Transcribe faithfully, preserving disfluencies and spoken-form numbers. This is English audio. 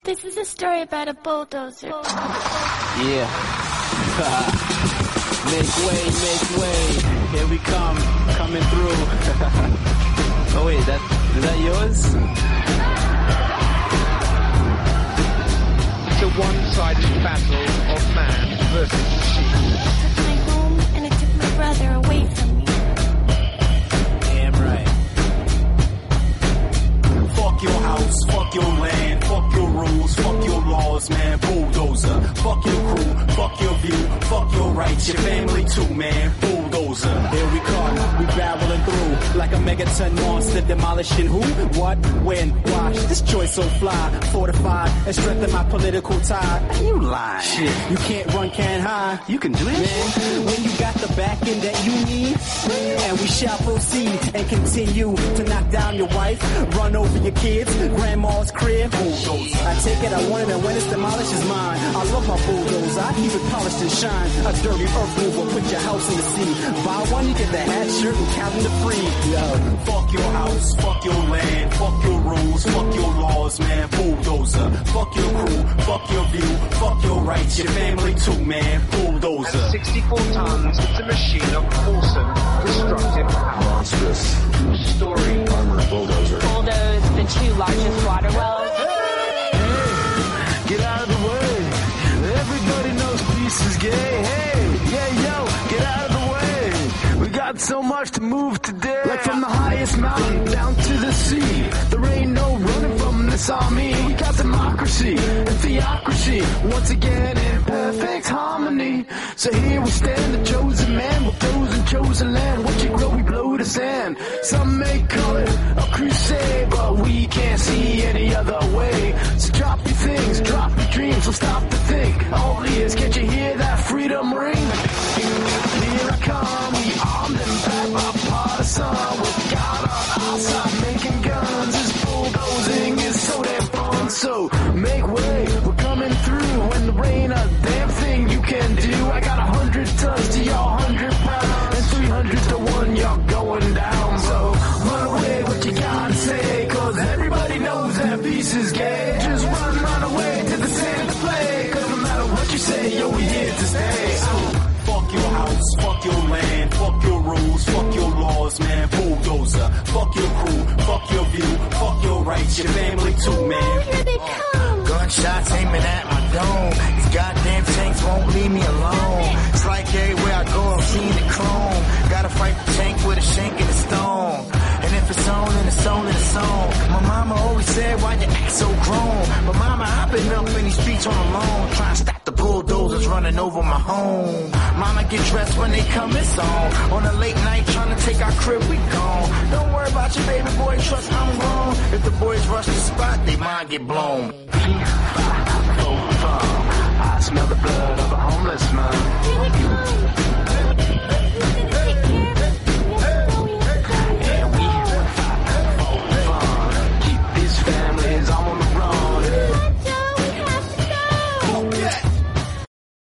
This is a story about a bulldozer. Yeah. Make way, make way. Here we come, coming through. Oh wait, that is that yours? It's a one-sided battle of man versus machine. It took my home and it took my brother away from me. Damn right. Fuck your house, fuck your land, fuck your rules, fuck your laws, man, bulldozer. Fuck your crew, fuck your view, fuck your rights, your family too, man, bulldozer. Here we come, we barreling through like a megaton monster, demolishing who, what, when, why. This choice so fly, fortified, and strengthen my political tie. You lying. Shit, you can't run, can't hide. You can do this, man. When you got the backing that you need, and we shall proceed and continue to knock down your wife, run over your kids, grandma's crib. Bulldozer. I take it, I want it, and when it's demolished, it's mine. I love my bulldozer, I keep it polished and shine. A dirty earth mover, put your house in the sea. Buy one, you get the hat, shirt, and count them to free. Yo, fuck your house, fuck your land, fuck your rules, fuck your laws, man, bulldozer. Fuck your crew, fuck your view, fuck your rights, your family too, man, bulldozer. At sixty-four tons, it's a machine of awesome, destructive power. Monstrous. Story. Armored bulldozer. Bulldoze the two largest water wells. Hey, get out of the way. Everybody knows peace is gay. Hey, yeah, yo, get out of the way. We got so much to move today. Like from the highest mountain down to the sea. There ain't no running from this army. We got democracy and theocracy. Once again in perfect harmony. So here we stand, the chosen man with those in chosen land. What you grow, we blow the sand. Some may call it a crusade, but we can't see any other way. So drop your things, drop your dreams, so stop to think. All ears, can't you hear that freedom ring? Here I come, we armed and backed by partisan. We got our outside making guns. This bulldozing is so damn fun. So make way, we're coming through. When there ain't a damn thing you can do. I got a hundred tons to y'all hundred pounds, and three hundred to one y'all going down. So run away, what you gotta say, cause everybody knows that peace is gay. Just run, run away to the center to play, cause no matter what you say, yo, we here to stay. So fuck your house, fuck your land, fuck your rules, fuck your laws, man, bulldozer. Fuck your crew, fuck your view, fuck your rights, your family too, man. Oh, here they come. Gunshots aiming at my dome. These goddamn tanks won't leave me alone. It's like everywhere I go, I'm seeing the chrome. Gotta fight the tank with a shank and a stone. And if it's on, then it's on, then it's on. My mama always said, why you act so grown? But mama, I've been up in these streets on alone, trying to stop the bulldozers running over my home. Mama get dressed when they come, it's on. On a late night, trying to take our crib, we gone. Don't worry about your baby boy, trust I'm grown. If the boys rush the spot, they mind get blown.